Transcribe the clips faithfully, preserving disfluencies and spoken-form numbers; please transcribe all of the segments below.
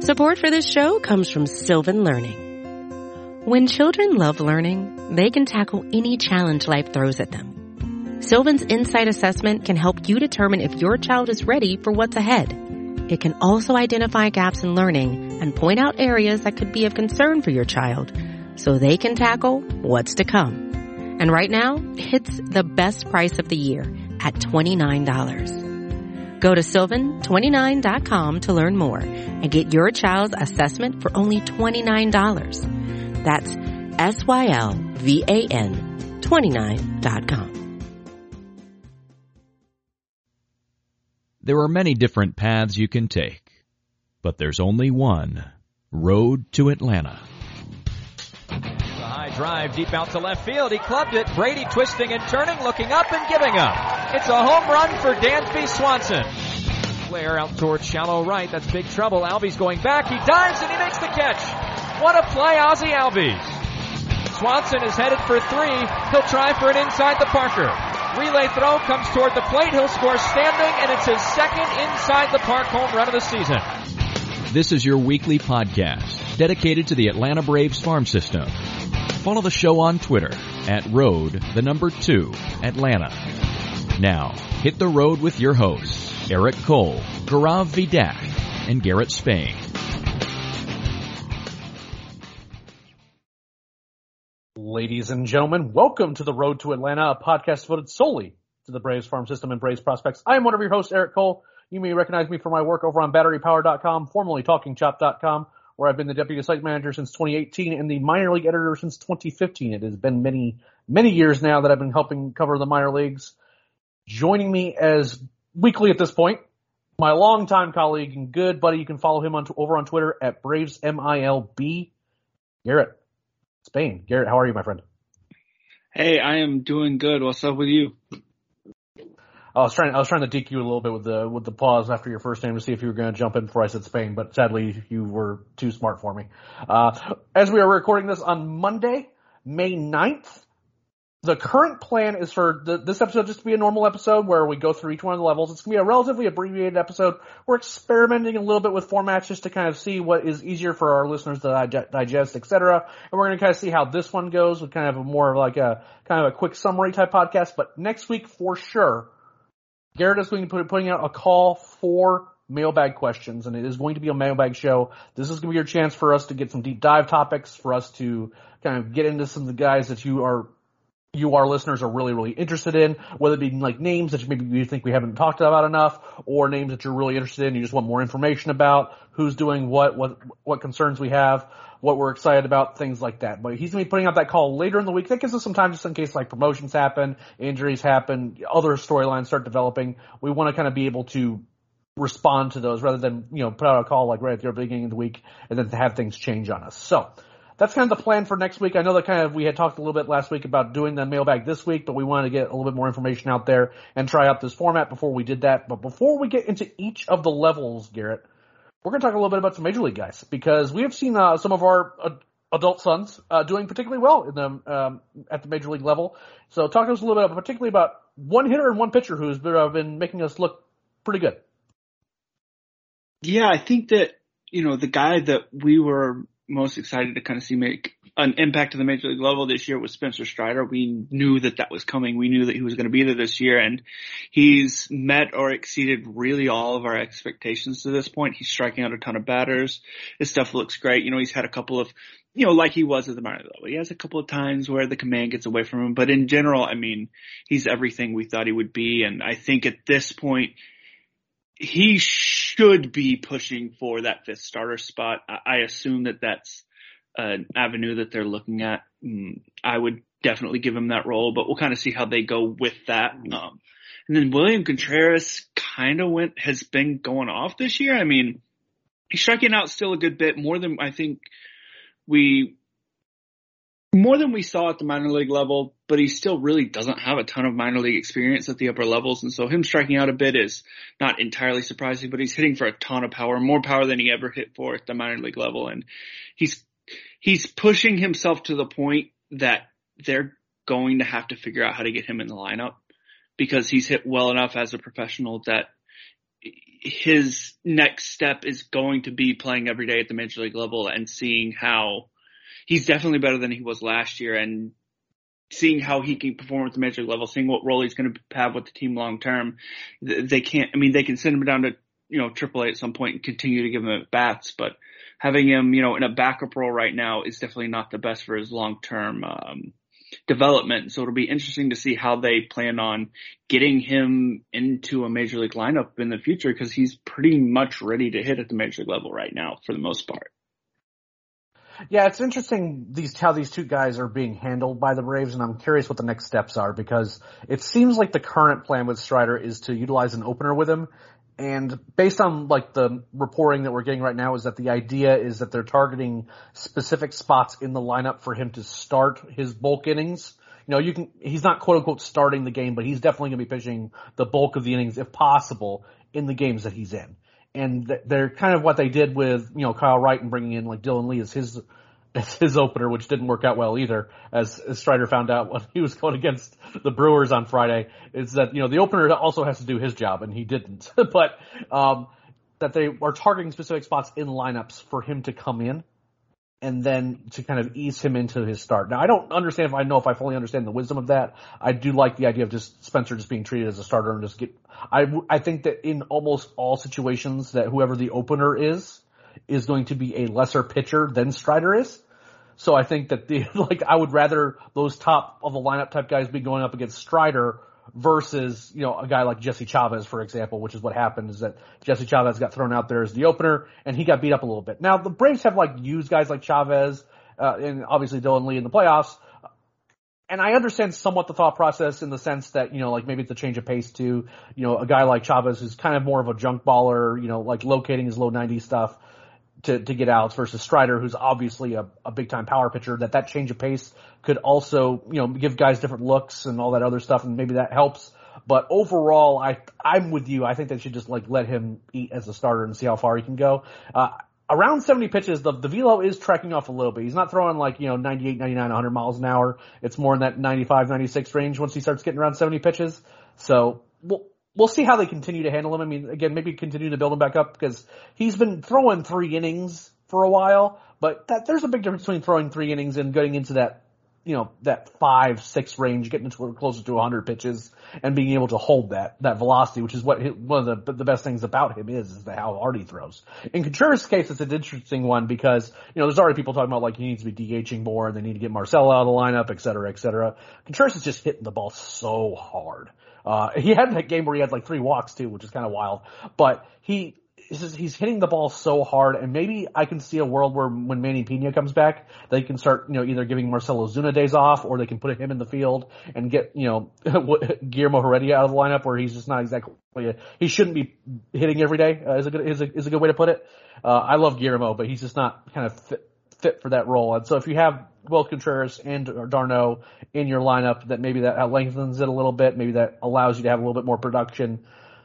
Support for this show comes from Sylvan Learning. When children love learning, they can tackle any challenge life throws at them. Sylvan's Insight Assessment can help you determine if your child is ready for what's ahead. It can also identify gaps in learning and point out areas that could be of concern for your child so they can tackle what's to come. And right now, it's the best price of the year at twenty-nine dollars. Go to sylvan twenty-nine dot com to learn more and get your child's assessment for only twenty-nine dollars. That's S Y L V A N twenty-nine dot com. There are many different paths you can take, but there's only one road to Atlanta. The high drive deep out to left field. He clubbed it. Brady twisting and turning, looking up and giving up. It's a home run for Dansby Swanson. Flair out towards shallow right. That's big trouble. Albies going back. He dives and he makes the catch. What a play, Ozzie Albies. Swanson is headed for three. He'll try for an inside the Parker. Relay throw comes toward the plate. He'll score standing, and it's his second inside the park home run of the season. This is your weekly podcast dedicated to the Atlanta Braves farm system. Follow the show on Twitter at road, the number two, Atlanta. Now, hit the road with your hosts, Eric Cole, Gaurav Vidak, and Garrett Spain. Ladies and gentlemen, welcome to the Road to Atlanta, a podcast devoted solely to the Braves farm system and Braves prospects. I am one of your hosts, Eric Cole. You may recognize me from my work over on battery power dot com, formerly talking chop dot com, where I've been the deputy site manager since twenty eighteen and the minor league editor since twenty fifteen. It has been many, many years now that I've been helping cover the minor leagues. Joining me as weekly at this point, my longtime colleague and good buddy, you can follow him on over on Twitter at Braves M I L B, Garrett Spain. Garrett, how are you, my friend? Hey, I am doing good. What's up with you? I was trying. I was trying to deke you a little bit with the with the pause after your first name to see if you were going to jump in before I said Spain, but sadly you were too smart for me. Uh, as we are recording this on Monday, May ninth, the current plan is for the, this episode just to be a normal episode where we go through each one of the levels. It's going to be a relatively abbreviated episode. We're experimenting a little bit with formats just to kind of see what is easier for our listeners to digest, et cetera. And we're going to kind of see how this one goes with kind of a more like a kind of a quick summary type podcast. But next week for sure, Garrett is going to put putting out a call for mailbag questions, and it is going to be a mailbag show. This is going to be your chance for us to get some deep dive topics, for us to kind of get into some of the guys that you are you, our listeners, are really, really interested in, whether it be like names that maybe you think we haven't talked about enough, or names that you're really interested in, you just want more information about, who's doing what, what, what concerns we have, what we're excited about, things like that. But he's going to be putting out that call later in the week. That gives us some time just in case like promotions happen, injuries happen, other storylines start developing. We want to kind of be able to respond to those rather than, you know, put out a call like right at the beginning of the week and then to have things change on us. So that's kind of the plan for next week. I know that kind of we had talked a little bit last week about doing the mailbag this week, but we wanted to get a little bit more information out there and try out this format before we did that. But before we get into each of the levels, Garrett, we're going to talk a little bit about some Major League guys because we have seen uh, some of our uh, adult sons uh, doing particularly well in the, um, at the Major League level. So talk to us a little bit about, particularly about one hitter and one pitcher who's been, uh, been making us look pretty good. Yeah, I think that, you know, the guy that we were most excited to kind of see make an impact to the Major League level this year was Spencer Strider. We knew that that was coming. We knew that he was going to be there this year, and he's met or exceeded really all of our expectations to this point. He's striking out a ton of batters. His stuff looks great. You know, he's had a couple of, you know, like he was at the minor level. He has a couple of times where the command gets away from him, but in general, I mean, he's everything we thought he would be, and I think at this point, he should be pushing for that fifth starter spot. I assume that that's an avenue that they're looking at. I would definitely give him that role, but we'll kind of see how they go with that. Um, and then William Contreras kind of went, has been going off this year. I mean, he's striking out still a good bit, more than I think we, more than we saw at the minor league level, but he still really doesn't have a ton of minor league experience at the upper levels. And so him striking out a bit is not entirely surprising, but he's hitting for a ton of power, more power than he ever hit for at the minor league level. And he's, he's pushing himself to the point that they're going to have to figure out how to get him in the lineup because he's hit well enough as a professional that his next step is going to be playing every day at the major league level and seeing how he's definitely better than he was last year, and seeing how he can perform at the major league level, seeing what role he's going to have with the team long term. They can't, I mean, they can send him down to, you know, triple A at some point and continue to give him at bats, but having him, you know, in a backup role right now is definitely not the best for his long term, um, development. So it'll be interesting to see how they plan on getting him into a major league lineup in the future, because he's pretty much ready to hit at the major league level right now for the most part. Yeah, it's interesting these how these two guys are being handled by the Braves, and I'm curious what the next steps are, because it seems like the current plan with Strider is to utilize an opener with him. And based on like the reporting that we're getting right now is that the idea is that they're targeting specific spots in the lineup for him to start his bulk innings. You know, you can, he's not quote unquote starting the game, but he's definitely going to be pitching the bulk of the innings if possible in the games that he's in. And they're kind of what they did with, you know, Kyle Wright and bringing in like Dylan Lee as his, as his opener, which didn't work out well either, as, as Strider found out when he was going against the Brewers on Friday, is that, you know, the opener also has to do his job, and he didn't. But, um, that they are targeting specific spots in lineups for him to come in and then to kind of ease him into his start. Now, I don't understand if I know if I fully understand the wisdom of that. I do like the idea of just Spencer just being treated as a starter and just get, I, I think that in almost all situations that whoever the opener is, is going to be a lesser pitcher than Strider is. So I think that the, like, I would rather those top of the lineup type guys be going up against Strider versus, you know, a guy like Jesse Chavez, for example, which is what happened, is that Jesse Chavez got thrown out there as the opener and he got beat up a little bit. Now the Braves have like used guys like Chavez, uh, and obviously Dylan Lee in the playoffs. And I understand somewhat the thought process in the sense that, you know, like maybe it's a change of pace too. You know, a guy like Chavez who's kind of more of a junk baller, you know, like locating his low ninety stuff to, to get outs, versus Strider, who's obviously a, a big time power pitcher, that that change of pace could also, you know, give guys different looks and all that other stuff, and maybe that helps. But overall, I, I'm with you. I think they should just like let him eat as a starter and see how far he can go. Uh, around seventy pitches, the, the velo is tracking off a little bit. He's not throwing like, you know, ninety-eight, ninety-nine, one hundred miles an hour. It's more in that ninety-five, ninety-six range once he starts getting around seventy pitches. So we'll, We'll see how they continue to handle him. I mean, again, maybe continue to build him back up, because he's been throwing three innings for a while, but that, there's a big difference between throwing three innings and getting into that, you know, that five, six range, getting into closer to one hundred pitches and being able to hold that, that velocity, which is what his, one of the, the best things about him is, is the how hard he throws. In Contreras' case, it's an interesting one because, you know, there's already people talking about like he needs to be DHing more and they need to get Marcelo out of the lineup, et cetera, et cetera. Contreras is just hitting the ball so hard. Uh, he had that game where he had like three walks too, which is kind of wild, but he, he's, he's hitting the ball so hard, and maybe I can see a world where when Manny Pena comes back, they can start, you know, either giving Marcelo Zuna days off, or they can put him in the field and get, you know, Guillermo Heredia out of the lineup, where he's just not exactly, a, he shouldn't be hitting every day, uh, is a good, is a, is a good way to put it. Uh, I love Guillermo, but he's just not kind of fit, fit for that role. And so if you have Will Contreras and d'Arnaud in your lineup, that maybe that lengthens it a little bit, maybe that allows you to have a little bit more production.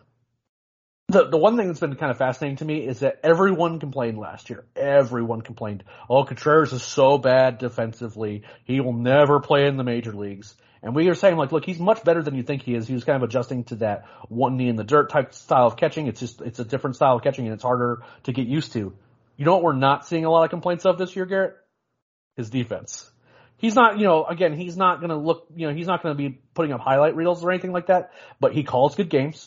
The the one thing that's been kind of fascinating to me is that everyone complained last year. Everyone complained, oh, Contreras is so bad defensively, he will never play in the major leagues. And we are saying, like, look, he's much better than you think he is. He was kind of adjusting to that one knee in the dirt type style of catching. It's just, it's a different style of catching, and it's harder to get used to. You know what we're not seeing a lot of complaints of this year, Garrett? His defense. He's not, you know, again, he's not going to look, you know, he's not going to be putting up highlight reels or anything like that, but he calls good games.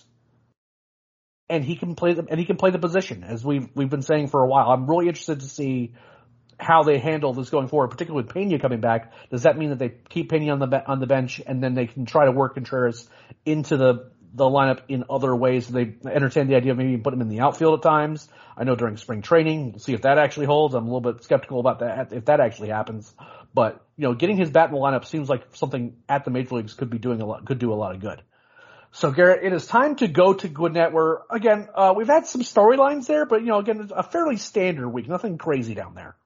And he can play the, and he can play the position, as we've, we've been saying for a while. I'm really interested to see how they handle this going forward, particularly with Pena coming back. Does that mean that they keep Pena on the, on the bench, and then they can try to work Contreras into the, the lineup in other ways? They entertain the idea of maybe put him in the outfield at times. I know during spring training, we'll see if that actually holds. I'm a little bit skeptical about that, if that actually happens. But, you know, getting his bat in the lineup seems like something at the major leagues could be doing a lot, could do a lot of good. So Garrett, it is time to go to Gwinnett, where again, uh, we've had some storylines there, but you know, again, it's a fairly standard week, nothing crazy down there.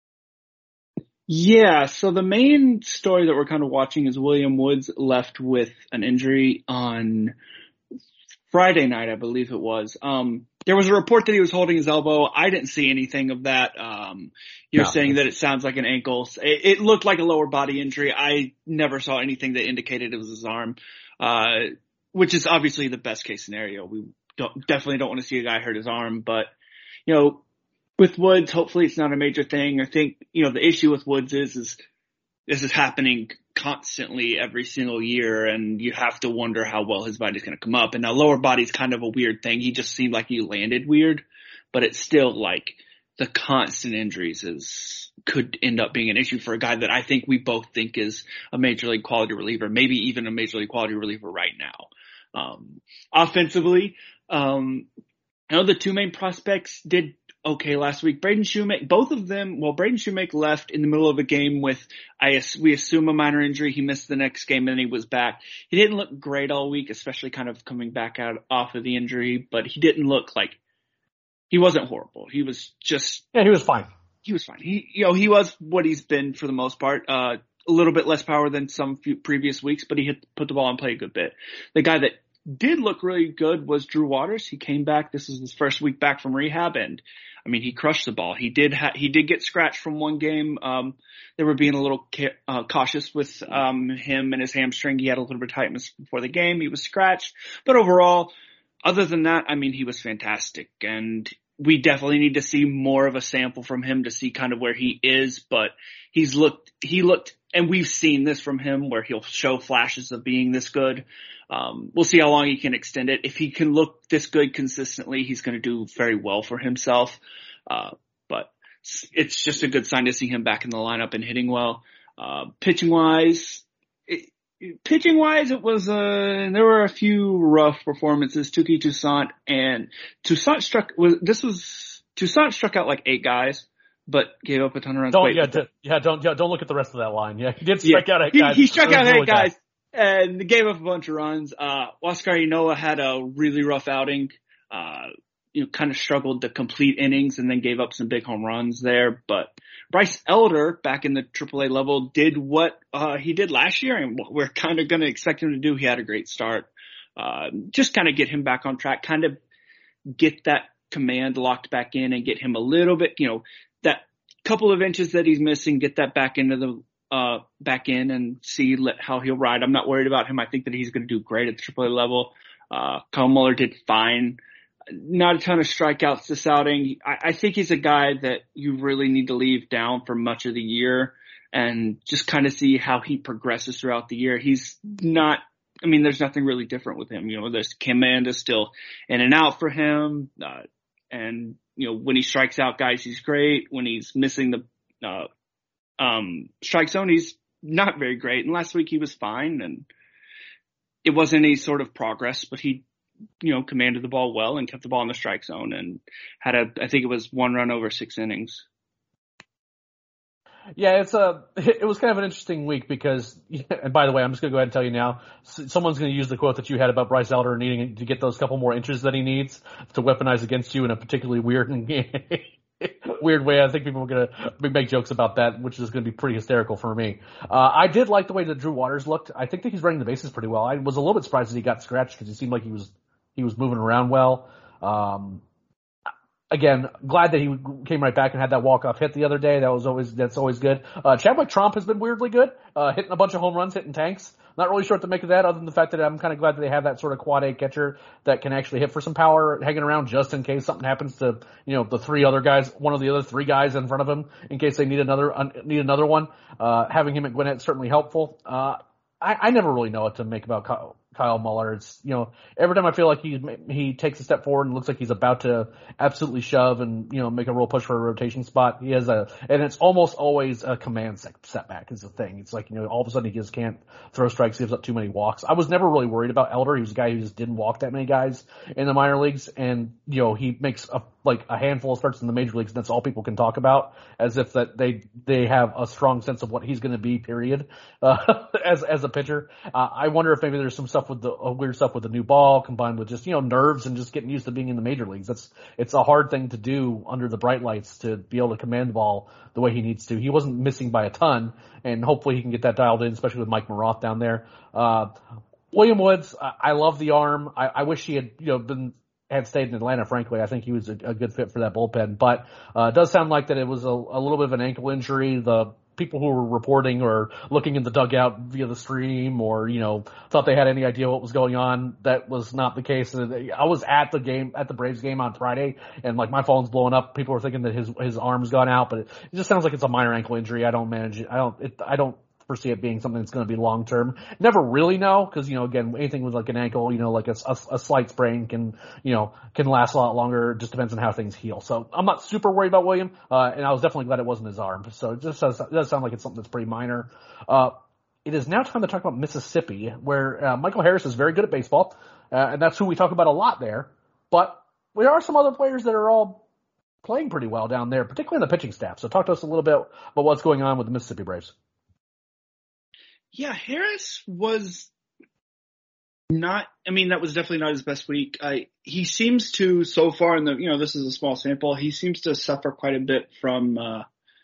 Yeah, so the main story that we're kind of watching is William Woods left with an injury on Friday night, I believe it was. Um, there was a report that he was holding his elbow. I didn't see anything of that. Um, you're no. saying that it sounds like an ankle. It, it looked like a lower body injury. I never saw anything that indicated it was his arm, uh, which is obviously the best case scenario. We don't, definitely don't want to see a guy hurt his arm. But, you know, with Woods, hopefully it's not a major thing. I think, you know, the issue with Woods is, is this is happening constantly every single year, and you have to wonder how well his body's going to come up. And now lower body's kind of a weird thing. He just seemed like he landed weird, but it's still like the constant injuries is could end up being an issue for a guy that I think we both think is a major league quality reliever, maybe even a major league quality reliever right now. Um, offensively, um, I know the two main prospects did okay last week. Braden Shoemake, both of them, well, Braden Shoemake left in the middle of a game with, I we assume a minor injury. He missed the next game and then he was back. He didn't look great all week, especially kind of coming back out off of the injury, but he didn't look like, he wasn't horrible. He was just, yeah, he was fine. He was fine. He, you know, he was what he's been for the most part. Uh, a little bit less power than some few previous weeks, but he hit, put the ball and played a good bit. The guy that did look really good was Drew Waters. He came back. This is his first week back from rehab, and I mean, he crushed the ball. He did ha- he did get scratched from one game. Um, they were being a little ca- uh, cautious with um him and his hamstring. He had a little bit of tightness before the game. He was scratched, but overall, other than that, I mean, he was fantastic, and we definitely need to see more of a sample from him to see kind of where he is. But he's looked, he looked, and we've seen this from him where he'll show flashes of being this good. Um, we'll see how long he can extend it. If he can look this good consistently, he's going to do very well for himself. Uh, but it's just a good sign to see him back in the lineup and hitting well. Uh, pitching wise, it, pitching wise, it was, uh, there were a few rough performances. Touki Toussaint and Toussaint struck, was, this was, Toussaint struck out like eight guys, but gave up a ton of runs. Don't, Wait, yeah, d- yeah, don't, yeah, don't look at the rest of that line. Yeah, he did strike yeah, out eight he, guys. He struck out really eight guys. Bad. And gave up a bunch of runs. Uh, Oscar Inoa had a really rough outing. Uh, you know, kind of struggled to complete innings and then gave up some big home runs there. But Bryce Elder, back in the triple A level, did what, uh, he did last year and what we're kind of going to expect him to do. He had a great start. Uh, just kind of get him back on track, kind of get that command locked back in and get him a little bit, you know, that couple of inches that he's missing, get that back into the, uh, back in and see let, how he'll ride. I'm not worried about him. I think that he's going to do great at the triple A level. Uh, Kyle Muller did fine. Not a ton of strikeouts this outing. I, I think he's a guy that you really need to leave down for much of the year and just kind of see how he progresses throughout the year. He's not, I mean, there's nothing really different with him. You know, there's command is still in and out for him. Uh, and, you know, when he strikes out guys, he's great. When he's missing the, uh, Um, strike zone, he's not very great. And last week he was fine and it wasn't any sort of progress, but he, you know, commanded the ball well and kept the ball in the strike zone and had a, I think it was one run over six innings. Yeah, it's a, it was kind of an interesting week because, and by the way, I'm just going to go ahead and tell you now, someone's going to use the quote that you had about Bryce Elder needing to get those couple more inches that he needs to weaponize against you in a particularly weird weird way. I think people are going to make jokes about that, which is going to be pretty hysterical for me. Uh, I did like the way that Drew Waters looked. I think that he's running the bases pretty well. I was a little bit surprised that he got scratched because he seemed like he was, he was moving around well. Um, again, glad that he came right back and had that walk-off hit the other day. That was always, that's always good. Uh, Chadwick Tromp has been weirdly good, uh, hitting a bunch of home runs, hitting tanks. Not really sure what to make of that other than the fact that I'm kind of glad that they have that sort of quad A catcher that can actually hit for some power hanging around just in case something happens to, you know, the three other guys, one of the other three guys in front of him in case they need another, uh, need another one. Uh, having him at Gwinnett is certainly helpful. Uh, I, I never really know what to make about Kyle, Kyle Muller. It's, you know, every time I feel like he, he takes a step forward and looks like he's about to absolutely shove and, you know, make a real push for a rotation spot. He has a, and it's almost always a command setback is the thing. It's like, you know, all of a sudden he just can't throw strikes, gives up too many walks. I was never really worried about Elder. He was a guy who just didn't walk that many guys in the minor leagues. And, you know, he makes a, like a handful of starts in the major leagues and that's all people can talk about as if that they, they have a strong sense of what he's going to be, period, uh, as, as a pitcher. Uh, I wonder if maybe there's some stuff with the uh, weird stuff with the new ball combined with just, you know, nerves and just getting used to being in the major leagues. That's, it's a hard thing to do under the bright lights to be able to command the ball the way he needs to. He wasn't missing by a ton and hopefully he can get that dialed in, especially with Mike Maroth down there. Uh, William Woods, I, I love the arm. I, I wish he had, you know, been, had stayed in Atlanta, frankly. I think he was a, a good fit for that bullpen, but, uh, it does sound like that it was a, a little bit of an ankle injury. The people who were reporting or looking in the dugout via the stream or, you know, thought they had any idea what was going on. That was not the case. I was at the game, at the Braves game on Friday, and like my phone's blowing up. People are thinking that his, his arm's gone out, but it, it just sounds like it's a minor ankle injury. I don't manage it. I don't, it, I don't foresee it being something that's going to be long term. Never really know, because, you know, again, anything with like an ankle, you know, like a, a, a slight sprain can, you know, can last a lot longer. It just depends on how things heal. So I'm not super worried about William, uh, and I was definitely glad it wasn't his arm. So it just does, it does sound like it's something that's pretty minor. Uh, it is now time to talk about Mississippi, where uh, Michael Harris is very good at baseball, uh, and that's who we talk about a lot there. But there are some other players that are all playing pretty well down there, particularly in the pitching staff. So talk to us a little bit about what's going on with the Mississippi Braves. Yeah, Harris was not, I mean, that was definitely not his best week. I, he seems to, so far in the, you know, this is a small sample, he seems to suffer quite a bit from uh,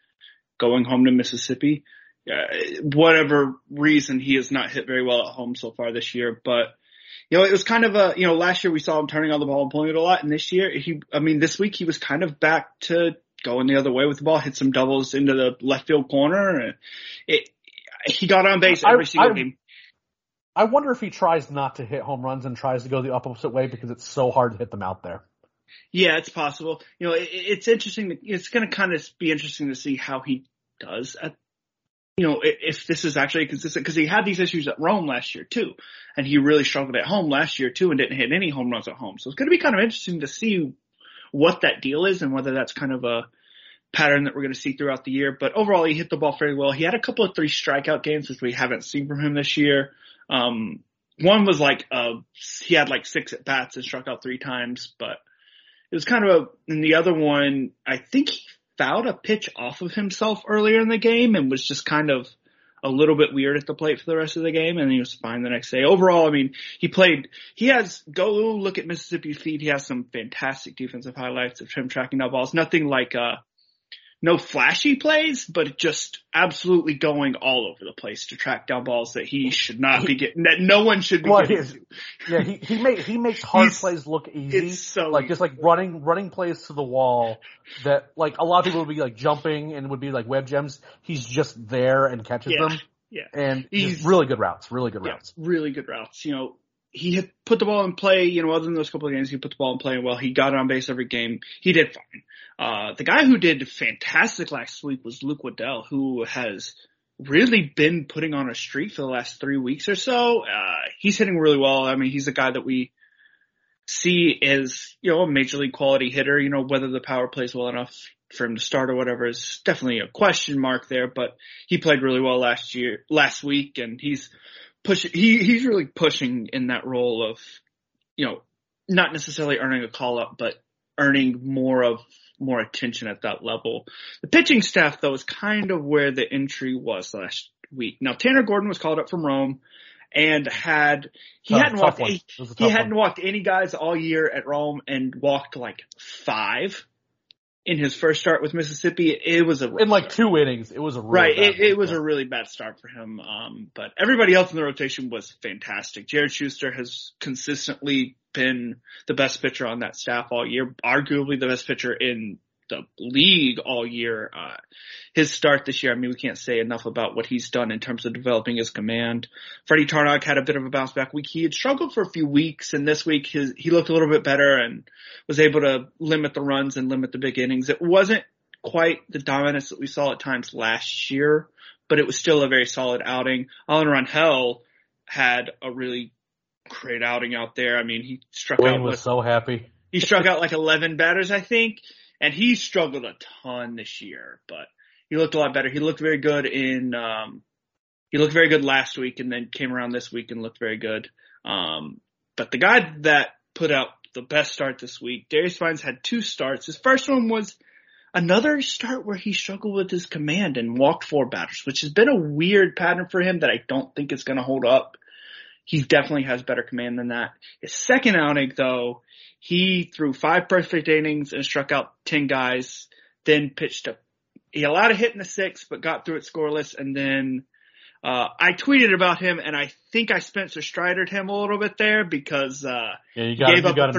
going home to Mississippi. Uh, whatever reason, he has not hit very well at home so far this year. But, you know, it was kind of a, you know, last year we saw him turning on the ball and pulling it a lot. And this year, he, I mean, this week he was kind of back to going the other way with the ball, hit some doubles into the left field corner. And it, He got on base every I, single I, game. I wonder if he tries not to hit home runs and tries to go the opposite way because it's so hard to hit them out there. Yeah, it's possible. You know, it, it's interesting. To, it's going to kind of be interesting to see how he does at, you know, if this is actually consistent, because he had these issues at Rome last year too, and he really struggled at home last year too and didn't hit any home runs at home. So it's going to be kind of interesting to see what that deal is and whether that's kind of a pattern that we're going to see throughout the year. But overall, he hit the ball fairly well. He had a couple of three strikeout games, which we haven't seen from him this year. Um, one was like, uh, he had like six at bats and struck out three times, but it was kind of a, and the other one, I think he fouled a pitch off of himself earlier in the game and was just kind of a little bit weird at the plate for the rest of the game, and he was fine the next day. Overall, I mean, he played, he has, go look at Mississippi's feed, he has some fantastic defensive highlights of him tracking down balls. Nothing like, uh, no flashy plays, but just absolutely going all over the place to track down balls that he should not he, be getting, that no one should be well, getting. Yeah, he he, make, he makes hard He's, plays look easy. So like easy. Just like running running plays to the wall that like a lot of people would be like jumping and would be like web gems. He's just there and catches yeah, them. Yeah, and he's really good routes. Really good yeah, routes. Really good routes. You know, he had put the ball in play. You know, other than those couple of games, he put the ball in play well. He got on base every game. He did fine. Uh, the guy who did fantastic last week was Luke Waddell, who has really been putting on a streak for the last three weeks or so. Uh, he's hitting really well. I mean, he's a guy that we see as, you know, a major league quality hitter. You know, whether the power plays well enough for him to start or whatever is definitely a question mark there, but he played really well last year, last week, and he's pushing, he, he's really pushing in that role of, you know, not necessarily earning a call up, but earning more of, more attention at that level. The pitching staff, though, is kind of where the injury was last week. Now, Tanner Gordon was called up from Rome and had, he oh, hadn't walked, he, he hadn't one. walked any guys all year at Rome and walked like five in his first start with Mississippi. It was a, in like start. two innings, it was a really right. Bad it, it was a really bad start for him. Um, but everybody else in the rotation was fantastic. Jared Schuster has consistently been the best pitcher on that staff all year, arguably the best pitcher in the league all year. Uh, his start this year, I mean, we can't say enough about what he's done in terms of developing his command. Freddie Tarnok had a bit of a bounce back week. He had struggled for a few weeks, and this week his, he looked a little bit better and was able to limit the runs and limit the big innings. It wasn't quite the dominance that we saw at times last year, but it was still a very solid outing. Alan Rangel had a really great outing out there. I mean, he struck Wayne out. was with, so happy. He struck out like eleven batters, I think, and he struggled a ton this year, but he looked a lot better. He looked very good in, um, he looked very good last week and then came around this week and looked very good. Um, but the guy that put out the best start this week, Darius Vines, had two starts. His first one was another start where he struggled with his command and walked four batters, which has been a weird pattern for him that I don't think is going to hold up. He definitely has better command than that. His second outing, though, he threw five perfect innings and struck out ten guys, then pitched a, he allowed a hit in the sixth, but got through it scoreless. And then, uh, I tweeted about him and I think I Spencer Stridered him a little bit there because, uh, yeah, you got, gave you up got a three, him good.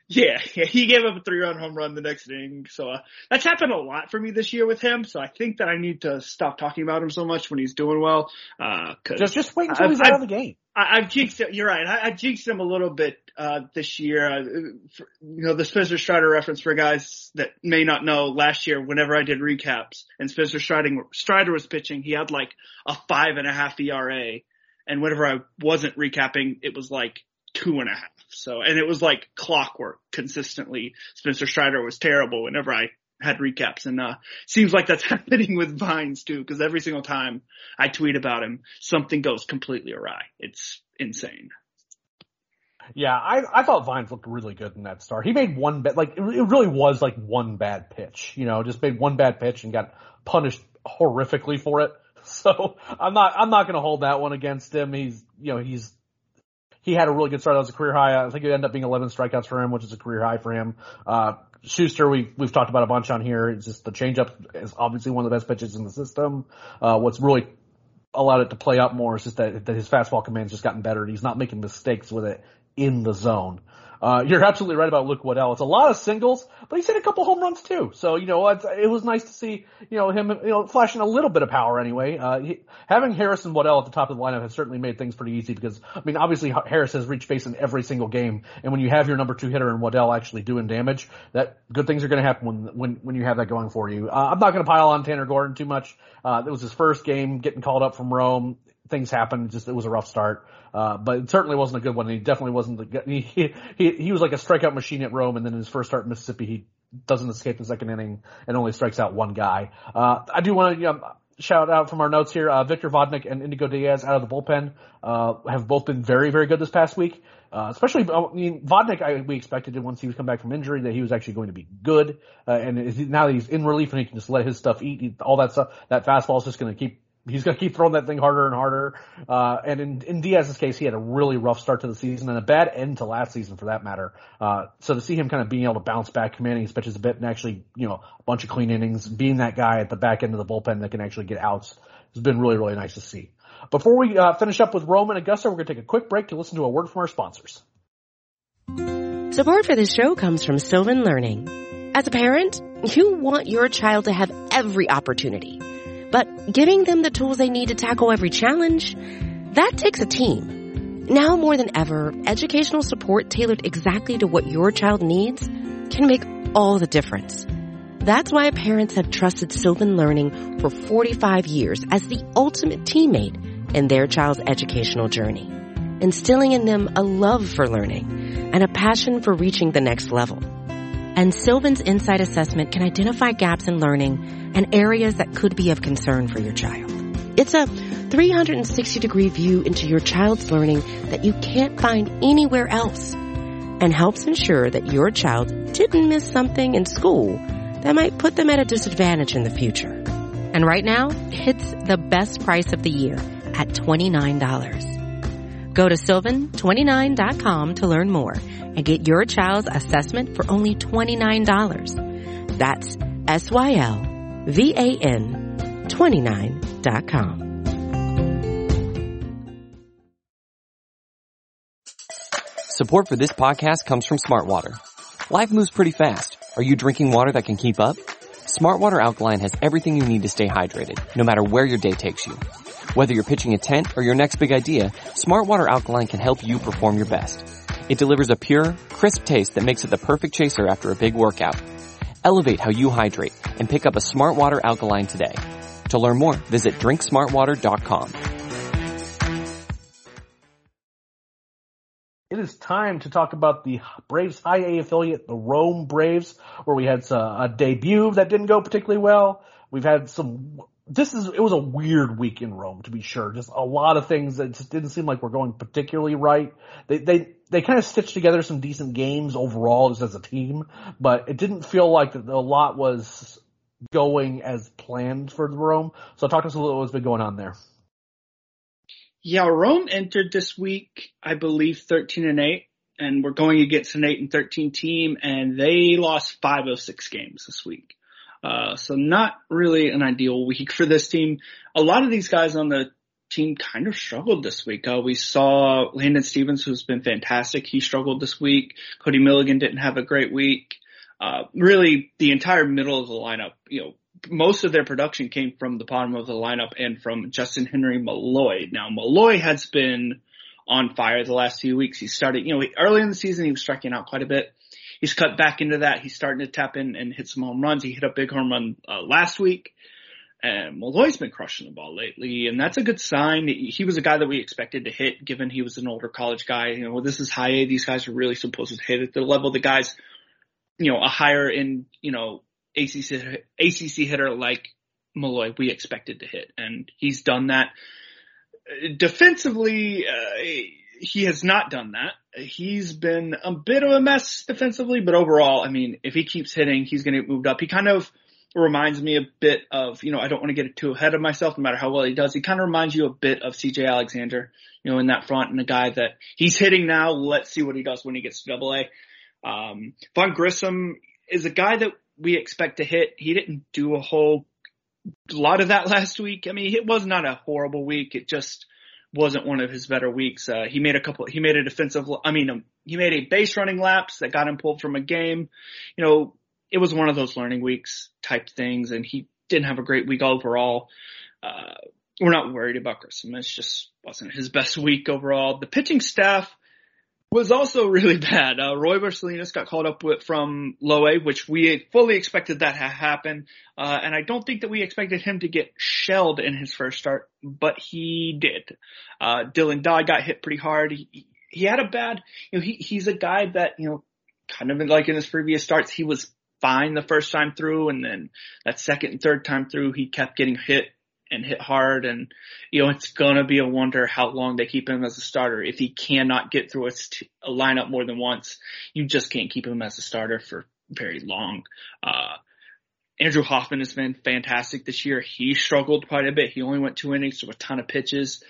Yeah, yeah, he gave up a three-run home run the next inning. So uh, that's happened a lot for me this year with him. So I think that I need to stop talking about him so much when he's doing well. Uh, cause just just wait until I've, he's out I've, of the game. I, I've jinxed it. You're right. I, I jinxed him a little bit uh, this year. Uh, for, you know, the Spencer Strider reference for guys that may not know. Last year, whenever I did recaps and Spencer Strider, Strider was pitching, he had like a five and a half E R A, and whenever I wasn't recapping, it was like two and a half. So, and it was like clockwork consistently. Spencer Strider was terrible whenever I had recaps, and uh seems like that's happening with Vines too, because every single time I tweet about him, something goes completely awry. It's insane. Yeah, I, I thought Vines looked really good in that start. He made one bad, like, it really was like one bad pitch, you know, just made one bad pitch and got punished horrifically for it. So I'm not, I'm not going to hold that one against him. He's, you know, he's, he had a really good start. That was a career high. I think it ended up being eleven strikeouts for him, which is a career high for him. Uh, Schuster, we, we've talked about a bunch on here. It's just the changeup is obviously one of the best pitches in the system. Uh, what's really allowed it to play out more is just that, that his fastball command's just gotten better and he's not making mistakes with it in the zone. Uh, you're absolutely right about Luke Waddell. It's a lot of singles, but he's hit a couple home runs too. So, you know, it's, it was nice to see, you know, him, you know, flashing a little bit of power anyway. Uh, he, having Harris and Waddell at the top of the lineup has certainly made things pretty easy because, I mean, obviously Harris has reached base in every single game. And when you have your number two hitter and Waddell actually doing damage, that good things are going to happen when, when, when you have that going for you. Uh, I'm not going to pile on Tanner Gordon too much. Uh, it was his first game getting called up from Rome. Things happened. Just, it was a rough start. Uh, but it certainly wasn't a good one. And he definitely wasn't the, he, he, he was like a strikeout machine at Rome. And then in his first start in Mississippi, he doesn't escape the second inning and only strikes out one guy. Uh, I do want to, you know, shout out from our notes here, uh, Victor Vodnik and Indigo Diaz out of the bullpen, uh, have both been very, very good this past week. Uh, especially, I mean, Vodnik, I, we expected it once he was come back from injury that he was actually going to be good. Uh, and now that he's in relief and he can just let his stuff eat, he, all that stuff, that fastball is just going to keep, he's going to keep throwing that thing harder and harder. Uh, and in, in Diaz's case, he had a really rough start to the season and a bad end to last season for that matter. Uh, so to see him kind of being able to bounce back, commanding his pitches a bit and actually, you know, a bunch of clean innings, being that guy at the back end of the bullpen that can actually get outs has been really, really nice to see. Before we, uh, finish up with Rome and Augusta, we're going to take a quick break to listen to a word from our sponsors. Support for this show comes from Sylvan Learning. As a parent, you want your child to have every opportunity. But giving them the tools they need to tackle every challenge, that takes a team. Now more than ever, educational support tailored exactly to what your child needs can make all the difference. That's why parents have trusted Sylvan Learning for forty-five years as the ultimate teammate in their child's educational journey, instilling in them a love for learning and a passion for reaching the next level. And Sylvan's Insight Assessment can identify gaps in learning and areas that could be of concern for your child. It's a three hundred sixty degree view into your child's learning that you can't find anywhere else and helps ensure that your child didn't miss something in school that might put them at a disadvantage in the future. And right now, it's the best price of the year at twenty-nine dollars. Go to sylvan twenty-nine dot com to learn more and get your child's assessment for only twenty-nine dollars. That's S Y L V A N twenty-nine dot com. Support for this podcast comes from Smartwater. Life moves pretty fast. Are you drinking water that can keep up? Smartwater Alkaline has everything you need to stay hydrated, no matter where your day takes you. Whether you're pitching a tent or your next big idea, Smartwater Alkaline can help you perform your best. It delivers a pure, crisp taste that makes it the perfect chaser after a big workout. Elevate how you hydrate and pick up a Smartwater Alkaline today. To learn more, visit drink smartwater dot com. It is time to talk about the Braves High A affiliate, the Rome Braves, where we had a debut that didn't go particularly well. We've had some, this is, it was a weird week in Rome, to be sure. Just a lot of things that just didn't seem like were going particularly right. They, they, they kind of stitched together some decent games overall just as a team, but it didn't feel like that a lot was going as planned for Rome. So talk to us a little what's been going on there. Yeah, Rome entered this week, I believe, thirteen and eight, and we're going against an eight and thirteen team, and they lost five of six games this week. Uh, so not really an ideal week for this team. A lot of these guys on the team kind of struggled this week. Uh, we saw Landon Stevens, who's been fantastic. He struggled this week. Cody Milligan didn't have a great week. Uh, really, the entire middle of the lineup, you know, most of their production came from the bottom of the lineup and from Justin Henry Malloy. Now, Malloy has been on fire the last few weeks. He started, you know, early in the season, he was striking out quite a bit. He's cut back into that. He's starting to tap in and hit some home runs. He hit a big home run uh, last week. And Malloy's been crushing the ball lately, and that's a good sign. He was a guy that we expected to hit, given he was an older college guy. You know, this is high A. These guys are really supposed to hit at the level the guys, you know, a higher in, you know, A C C, A C C hitter like Malloy we expected to hit, and he's done that. Defensively, uh, he has not done that. He's been a bit of a mess defensively, but overall, I mean, if he keeps hitting, he's going to get moved up. He kind of reminds me a bit of, you know, I don't want to get too ahead of myself no matter how well he does. He kind of reminds you a bit of C J Alexander, you know, in that front, and a guy that he's hitting now. Let's see what he does when he gets to double A. Um, Vaughn Grissom is a guy that we expect to hit. He didn't do a whole lot of that last week. I mean, it was not a horrible week. It just wasn't one of his better weeks. Uh, he made a couple, he made a defensive, I mean, um, he made a base running lapse that got him pulled from a game. You know, it was one of those learning weeks type things, and he didn't have a great week overall. Uh, we're not worried about Grissom. It just wasn't his best week overall. The pitching staff was also really bad. Uh, Roy Salinas got called up with, from low A, which we fully expected that to happen. Uh, and I don't think that we expected him to get shelled in his first start, but he did. Uh, Dylan Dodd got hit pretty hard. He, he had a bad, you know, he, he's a guy that, you know, kind of like in his previous starts, he was fine the first time through, and then that second and third time through, he kept getting hit and hit hard. And, you know, it's going to be a wonder how long they keep him as a starter. If he cannot get through a, st- a lineup more than once, you just can't keep him as a starter for very long. Uh, Andrew Hoffman has been fantastic this year. He struggled quite a bit. He only went two innings to a ton of pitches.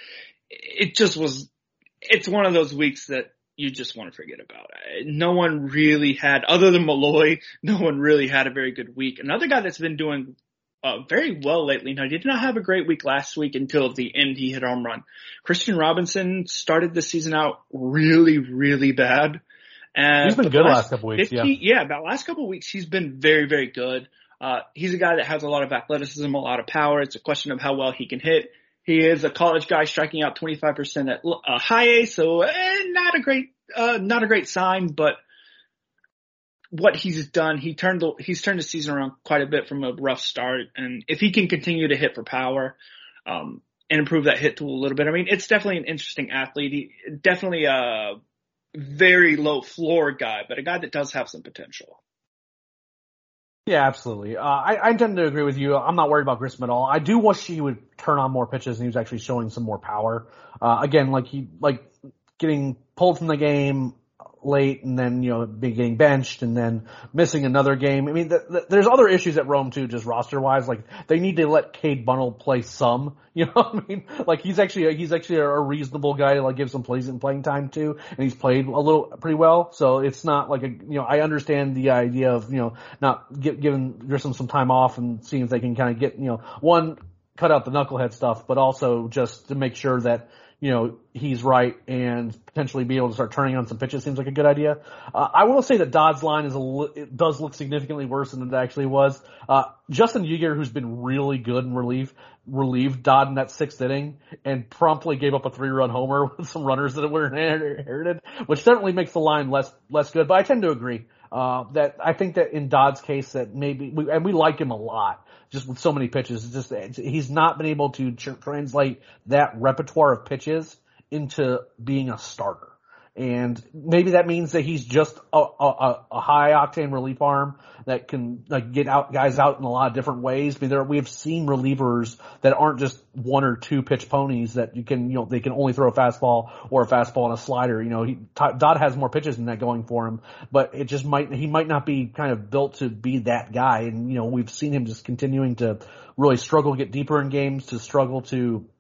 It just was, it's one of those weeks that you just want to forget about. No one really had, other than Malloy, no one really had a very good week. Another guy that's been doing uh, very well lately. Now, he did not have a great week last week until the end he hit a home run. Christian Robinson started the season out really, really bad. And he's been good last, last couple weeks, fifty, yeah. Yeah, about last couple weeks, he's been very, very good. Uh, he's a guy that has a lot of athleticism, a lot of power. It's a question of how well he can hit. He is a college guy striking out twenty-five percent at uh, high A, so eh, not a great, uh, not a great sign. But what he's done, he turned the, he's turned the season around quite a bit from a rough start. And if he can continue to hit for power, um, and improve that hit tool a little bit, I mean, it's definitely an interesting athlete. He, definitely a very low floor guy, but a guy that does have some potential. Yeah, absolutely. Uh, I, I tend to agree with you. I'm not worried about Grissom at all. I do wish he would turn on more pitches and he was actually showing some more power. Uh, again, like he, like getting pulled from the game late and then, you know, getting benched and then missing another game. I mean, th- th- there's other issues at Rome too, just roster wise. Like they need to let Cade Bunnell play some, you know what I mean? Like he's actually, a, he's actually a reasonable guy to like give some plays and playing time to, and he's played a little pretty well. So it's not like a, you know, I understand the idea of, you know, not give, giving Grissom some time off and seeing if they can kind of get, you know, one, cut out the knucklehead stuff, but also just to make sure that, you know, he's right and potentially be able to start turning on some pitches seems like a good idea. Uh, I will say that Dodd's line is a li- it does look significantly worse than it actually was. Uh, Justin Yeager, who's been really good in relief, relieved Dodd in that sixth inning and promptly gave up a three-run homer with some runners that were inherited, which certainly makes the line less, less good. But I tend to agree, uh, that I think that in Dodd's case that maybe, we, and we like him a lot, just with so many pitches. It's just, it's, he's not been able to tr- translate that repertoire of pitches into being a starter. And maybe that means that he's just a, a, a high octane relief arm that can like get out guys out in a lot of different ways. I mean, there, we have seen relievers that aren't just one or two pitch ponies that you can, you know, they can only throw a fastball or a fastball and a slider. You know, he, Dodd has more pitches than that going for him, but it just might, he might not be kind of built to be that guy. And, you know, we've seen him just continuing to really struggle to get deeper in games, to struggle to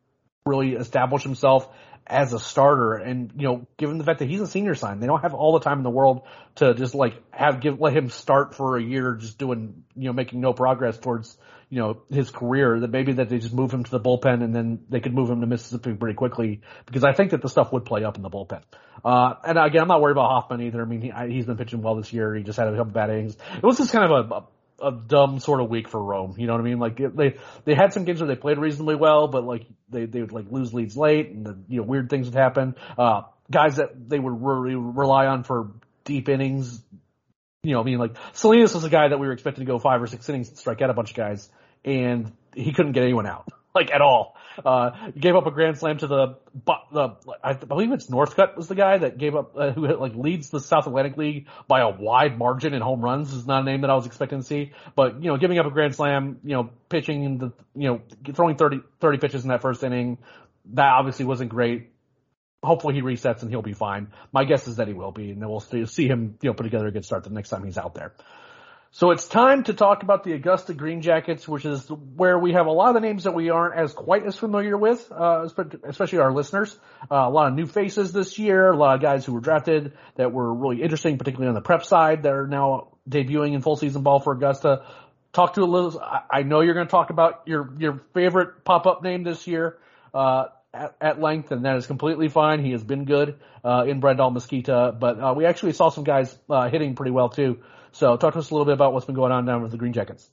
really establish himself as a starter. And, you know, given the fact that he's a senior sign, they don't have all the time in the world to just like have, give, let him start for a year just doing, you know, making no progress towards, you know, his career, that maybe that they just move him to the bullpen and then they could move him to Mississippi pretty quickly, because I think that the stuff would play up in the bullpen. Uh, and again, I'm not worried about Hoffman either. I mean, he, I, he's been pitching well this year. He just had a couple bad innings. It was just kind of a, a a dumb sort of week for Rome. You know what I mean? Like they, they had some games where they played reasonably well, but like they, they would like lose leads late and the, you know, weird things would happen. Uh, guys that they would really rely on for deep innings. You know, I mean, like Salinas was a guy that we were expecting to go five or six innings and strike out a bunch of guys, and he couldn't get anyone out, like at all. Uh, gave up a grand slam to the, the, I believe it's Northcutt was the guy that gave up, uh, who like leads the South Atlantic League by a wide margin in home runs. Is not a name that I was expecting to see, but, you know, giving up a grand slam, you know, pitching in the, you know, throwing thirty, thirty pitches in that first inning, that obviously wasn't great. Hopefully he resets and he'll be fine. My guess is that he will be, and then we'll see him, you know, put together a good start the next time he's out there. So it's time to talk about the Augusta Green Jackets, which is where we have a lot of the names that we aren't as quite as familiar with, uh, especially our listeners. Uh, a lot of new faces this year, a lot of guys who were drafted that were really interesting, particularly on the prep side, that are now debuting in full season ball for Augusta. Talk to a little, I know you're going to talk about your, your favorite pop-up name this year, uh, at, at length, and that is completely fine. He has been good, uh, in Brandel Mesquita, but, uh, we actually saw some guys, uh, hitting pretty well too. So talk to us a little bit about what's been going on down with the Green Jackets.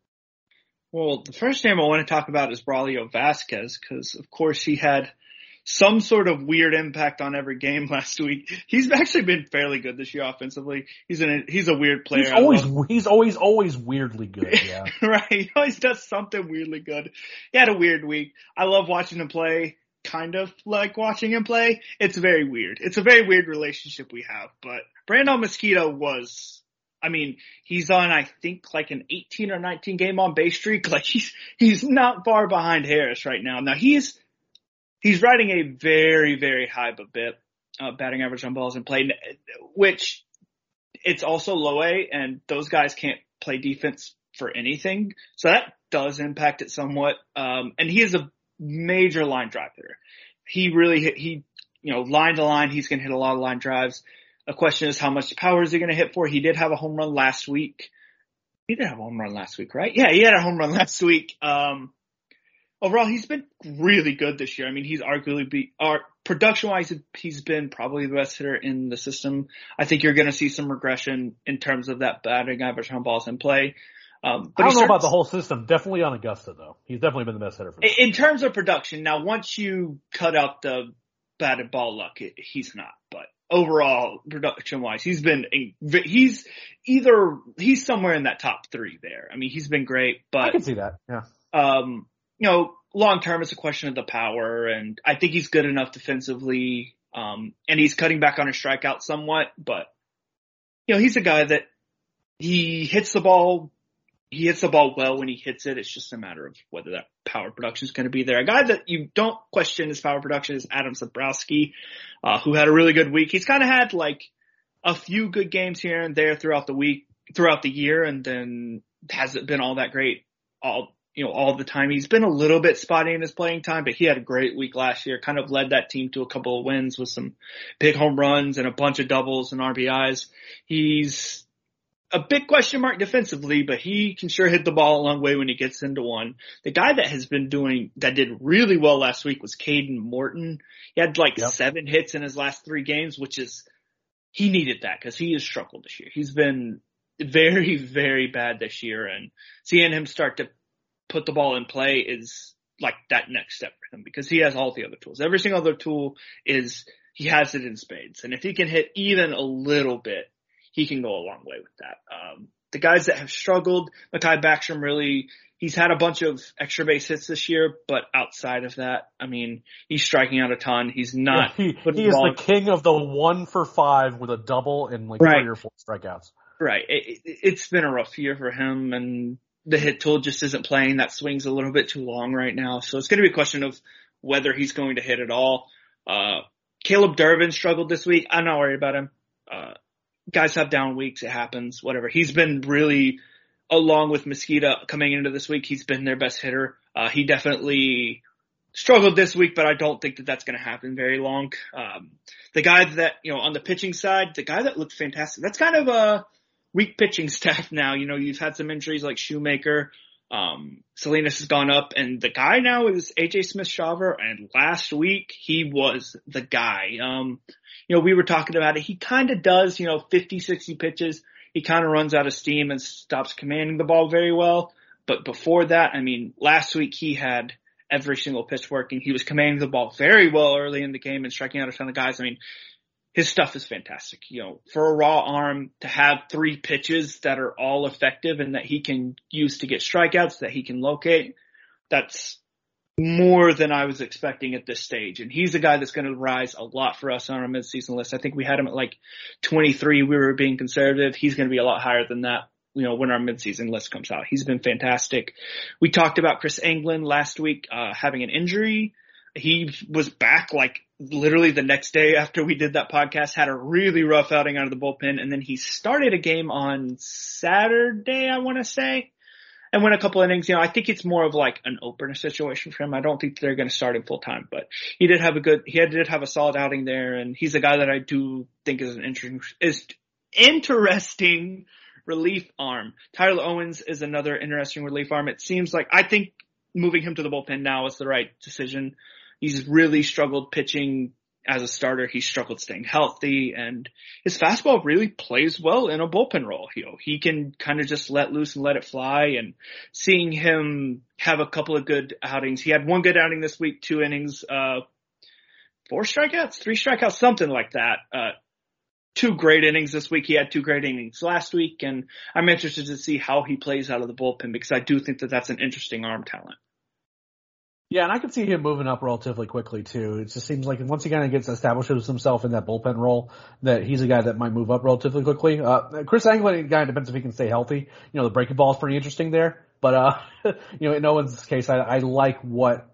Well, the first name I want to talk about is Braulio Vasquez, because, of course, he had some sort of weird impact on every game last week. He's actually been fairly good this year offensively. He's an, he's a weird player. He's always, he's always, always weirdly good, yeah. Right. He always does something weirdly good. He had a weird week. I love watching him play, kind of like watching him play. It's very weird. It's a very weird relationship we have, but Brandel Mesquita was... I mean, he's on, I think, like an eighteen or nineteen game on base streak. Like he's, he's not far behind Harris right now. Now he's, he's riding a very, very high bit, uh, batting average on balls in play, which it's also low A, and those guys can't play defense for anything. So that does impact it somewhat. Um, and he is a major line drive hitter. He really hit, he, you know, line to line, he's going to hit a lot of line drives. The question is, how much power is he going to hit for? He did have a home run last week. He did have a home run last week, right? Yeah, he had a home run last week. Um, overall, he's been really good this year. I mean, he's arguably be, uh, production-wise, he's been probably the best hitter in the system. I think you're going to see some regression in terms of that batting average on balls in play. Um, but I don't starts, know about the whole system. Definitely on Augusta, though. He's definitely been the best hitter for them. In terms of production, now once you cut out the batted ball luck, it, he's not, but. Overall, production-wise, he's been, he's either, he's somewhere in that top three there. I mean, he's been great, but. I can see that, yeah. Um, you know, long-term, it's a question of the power, and I think he's good enough defensively, um, and he's cutting back on his strikeout somewhat, but, you know, he's a guy that he hits the ball, he hits the ball well when he hits it. It's just a matter of whether that power production is going to be there. A guy that you don't question his power production is Adam Zabrowski, uh, who had a really good week. He's kind of had like a few good games here and there throughout the week, throughout the year, and then hasn't been all that great all, you know, all the time. He's been a little bit spotty in his playing time, but he had a great week last year, kind of led that team to a couple of wins with some big home runs and a bunch of doubles and R B Is. He's a big question mark defensively, but he can sure hit the ball a long way when he gets into one. The guy that has been doing, that did really well last week was Caden Morton. He had like yep. seven hits in his last three games, which is, he needed that because he has struggled this year. He's been very, very bad this year, and seeing him start to put the ball in play is like that next step for him because he has all the other tools. Every single other tool is, he has it in spades. And if he can hit even a little bit, he can go a long way with that. Um, the guys that have struggled, Mekhi Backstrom really, he's had a bunch of extra base hits this year, but outside of that, I mean, he's striking out a ton. He's not. Yeah, he he is the king of the one for five with a double and like right. three or four strikeouts. Right. It, it, it's been a rough year for him, and the hit tool just isn't playing. That swing's a little bit too long right now. So it's going to be a question of whether he's going to hit at all. Uh, Caleb Durbin struggled this week. I'm not worried about him. Uh, Guys have down weeks. It happens, whatever. He's been really, along with Mesquita coming into this week, he's been their best hitter. Uh, he definitely struggled this week, but I don't think that that's going to happen very long. Um, the guy that, you know, on the pitching side, the guy that looked fantastic, that's kind of a weak pitching staff now. You know, you've had some injuries like Shoemaker. Um, Salinas has gone up, and the guy now is A J Smith-Shawver, and last week he was the guy. Um, you know, we were talking about it. He kind of does, you know, fifty, sixty pitches. He kind of runs out of steam and stops commanding the ball very well. But before that, I mean, last week he had every single pitch working. He was commanding the ball very well early in the game and striking out a ton of guys. I mean, his stuff is fantastic. You know, for a raw arm to have three pitches that are all effective and that he can use to get strikeouts, that he can locate, that's more than I was expecting at this stage. And he's a guy that's going to rise a lot for us on our midseason list. I think we had him at like twenty-three. We were being conservative. He's going to be a lot higher than that, you know, when our midseason list comes out. He's been fantastic. We talked about Chris Anglin last week, uh, having an injury. He was back like literally the next day after we did that podcast, had a really rough outing out of the bullpen, and then he started a game on Saturday, I want to say, and went a couple innings. You know, I think it's more of like an opener situation for him. I don't think they're going to start him full time, but he did have a good, he did have a solid outing there, and he's a guy that I do think is an interesting, is interesting relief arm. Tyler Owens is another interesting relief arm. It seems like, I think moving him to the bullpen now is the right decision. He's really struggled pitching as a starter. He's struggled staying healthy, and his fastball really plays well in a bullpen role. You know, he can kind of just let loose and let it fly, and seeing him have a couple of good outings. He had one good outing this week, two innings, uh, four strikeouts, three strikeouts, something like that. Uh, two great innings this week. He had two great innings last week, and I'm interested to see how he plays out of the bullpen because I do think that that's an interesting arm talent. Yeah, and I could see him moving up relatively quickly, too. It just seems like once he kind of gets establishes himself in that bullpen role, that he's a guy that might move up relatively quickly. Uh, Chris Anglin, guy, depends if he can stay healthy. You know, the breaking ball is pretty interesting there. But, uh, you know, in Owens' case, I, I like what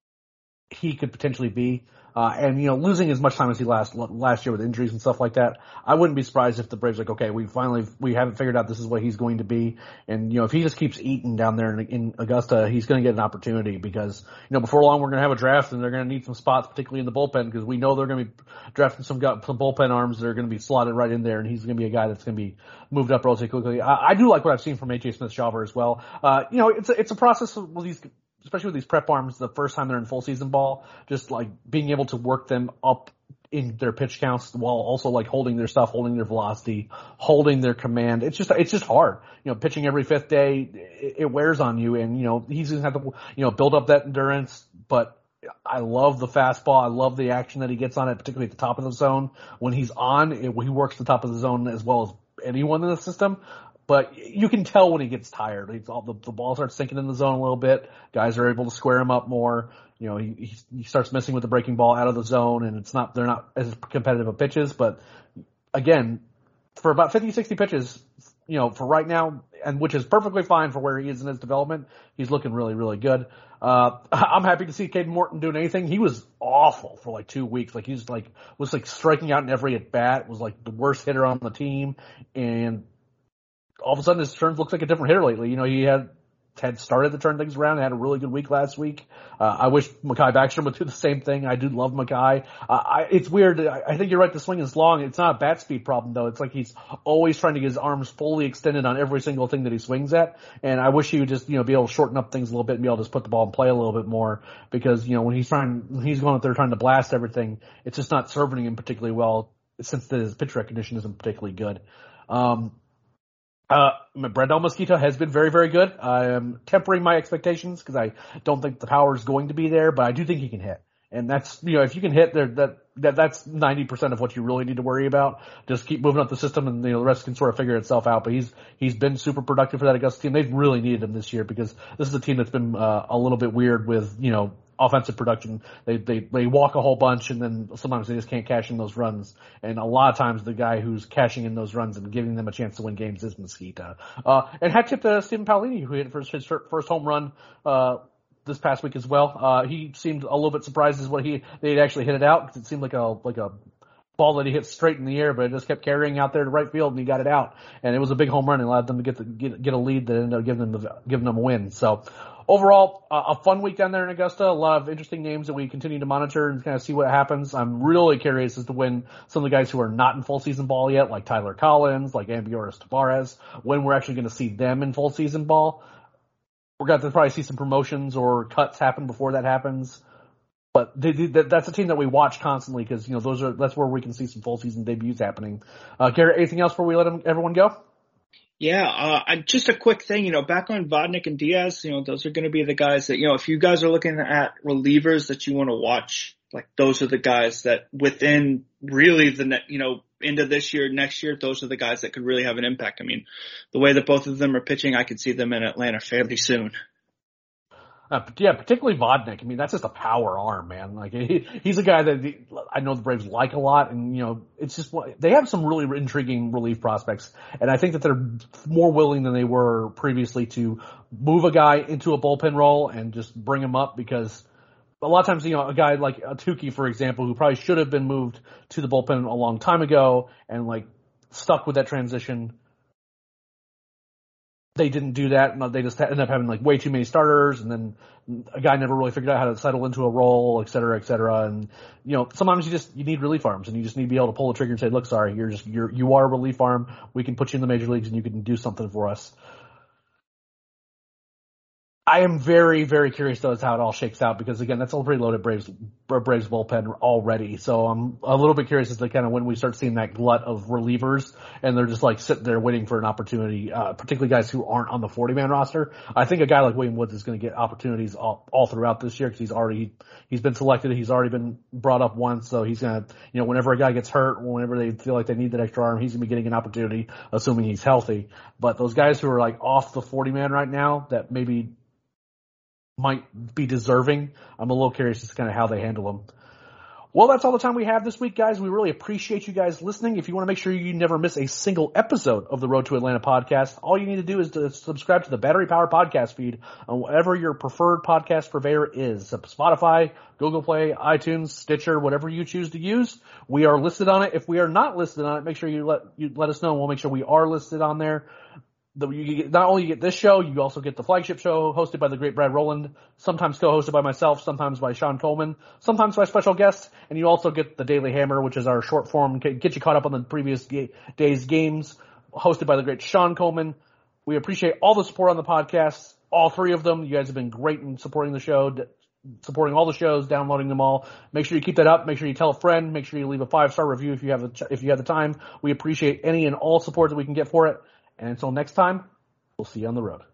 he could potentially be. Uh, and, you know, losing as much time as he last, last year with injuries and stuff like that, I wouldn't be surprised if the Braves are like, okay, we finally, we haven't figured out this is what he's going to be. And, you know, if he just keeps eating down there in, in Augusta, he's going to get an opportunity because, you know, before long we're going to have a draft and they're going to need some spots, particularly in the bullpen, because we know they're going to be drafting some, some bullpen arms that are going to be slotted right in there, and he's going to be a guy that's going to be moved up relatively quickly. I, I do like what I've seen from A J Smith-Shawver as well. Uh, you know, it's a, it's a process with these, especially with these prep arms, the first time they're in full season ball, just like being able to work them up in their pitch counts while also like holding their stuff, holding their velocity, holding their command. It's just, it's just hard. You know, pitching every fifth day, it, it wears on you, and, you know, he's going to have to, you know, build up that endurance, but I love the fastball. I love the action that he gets on it, particularly at the top of the zone. When he's on, it, he works the top of the zone as well as anyone in the system. But you can tell when he gets tired. It's all, the, the ball starts sinking in the zone a little bit. Guys are able to square him up more. You know, he, he, he starts messing with the breaking ball out of the zone, and it's not, they're not as competitive of pitches. But again, for about fifty, sixty pitches, you know, for right now, and which is perfectly fine for where he is in his development, he's looking really, really good. Uh, I'm happy to see Caden Morton doing anything. He was awful for like two weeks. Like he's like, was like striking out in every at bat, was like the worst hitter on the team, and all of a sudden his turn looks like a different hitter lately. You know, he had had started to turn things around and had a really good week last week. Uh, I wish Mekhi Backstrom would do the same thing. I do love Mekhi. Uh, I, it's weird. I, I think you're right. The swing is long. It's not a bat speed problem though. It's like he's always trying to get his arms fully extended on every single thing that he swings at. And I wish he would just, you know, be able to shorten up things a little bit and be able to just put the ball in play a little bit more, because, you know, when he's trying, when he's going up there trying to blast everything, it's just not serving him particularly well since his pitch recognition isn't particularly good. Um, Uh, Brandel Mosquito has been very, very good. I am tempering my expectations because I don't think the power is going to be there, but I do think he can hit. And that's, you know, if you can hit there, that, that, that's ninety percent of what you really need to worry about. Just keep moving up the system and, you know, the rest can sort of figure itself out. But he's, he's been super productive for that Augusta team. They've really needed him this year because this is a team that's been, uh, a little bit weird with, you know, offensive production. They, they, they walk a whole bunch and then sometimes they just can't cash in those runs. And a lot of times the guy who's cashing in those runs and giving them a chance to win games is Mosquito. Uh, and hat tip to Stephen Paolini, who hit his first home run, uh, this past week as well. Uh, he seemed a little bit surprised as what he, they'd actually hit it out because it seemed like a, like a ball that he hit straight in the air, but it just kept carrying out there to right field and he got it out. And it was a big home run and allowed them to get the, get, get a lead that ended up giving them the, giving them a win. So overall, uh, a fun week down there in Augusta. A lot of interesting names that we continue to monitor and kind of see what happens. I'm really curious as to when some of the guys who are not in full season ball yet, like Tyler Collins, like Ambioris Tavares, when we're actually going to see them in full season ball. We're going to probably see some promotions or cuts happen before that happens. But they, they, that's a team that we watch constantly because, you know, those are, that's where we can see some full season debuts happening. Uh, Garrett, anything else before we let them, everyone go? Yeah, uh, just a quick thing, you know, back on Vodnik and Diaz, you know, those are going to be the guys that, you know, if you guys are looking at relievers that you want to watch, like those are the guys that within really the, ne- you know, into this year, next year, those are the guys that could really have an impact. I mean, the way that both of them are pitching, I could see them in Atlanta fairly soon. Uh, yeah, particularly Vodnik. I mean, that's just a power arm, man. Like he, he's a guy that the, I know the Braves like a lot, and you know, it's just they have some really intriguing relief prospects, and I think that they're more willing than they were previously to move a guy into a bullpen role and just bring him up because a lot of times, you know, a guy like Atuki, for example, who probably should have been moved to the bullpen a long time ago and like stuck with that transition. They didn't do that, and they just ended up having like way too many starters, and then a guy never really figured out how to settle into a role, et cetera, et cetera. And you know, sometimes you just you need relief arms, and you just need to be able to pull the trigger and say, "Look, sorry, you're just you're you are a relief arm. We can put you in the major leagues, and you can do something for us." I am very, very curious though as to how it all shakes out because again, that's a pretty loaded Braves Braves bullpen already. So I'm a little bit curious as to kind of when we start seeing that glut of relievers and they're just like sitting there waiting for an opportunity, uh, particularly guys who aren't on the forty man roster. I think a guy like William Woods is going to get opportunities all, all throughout this year because he's already he's been selected, he's already been brought up once, so he's going to, you know, whenever a guy gets hurt, whenever they feel like they need that extra arm, he's going to be getting an opportunity, assuming he's healthy. But those guys who are like off the forty man right now that maybe might be deserving, I'm a little curious as to kind of how they handle them. Well, that's all the time we have this week, guys. We really appreciate you guys listening. If you want to make sure you never miss a single episode of the Road to Atlanta podcast, all you need to do is to subscribe to the Battery Power podcast feed on whatever your preferred podcast purveyor is. Spotify, Google Play, iTunes, Stitcher, whatever you choose to use. We are listed on it. If we are not listed on it, make sure you let, you let us know, and we'll make sure we are listed on there. The, you get, not only you get this show, you also get the flagship show hosted by the great Brad Rowland, sometimes co-hosted by myself, sometimes by Sean Coleman, sometimes by special guests, and you also get the Daily Hammer, which is our short form, get you caught up on the previous ga- day's games, hosted by the great Sean Coleman. We appreciate all the support on the podcast, all three of them. You guys have been great in supporting the show, supporting all the shows, downloading them all. Make sure you keep that up. Make sure you tell a friend. Make sure you leave a five-star review if you have the, if you have the time. We appreciate any and all support that we can get for it. And until next time, we'll see you on the road.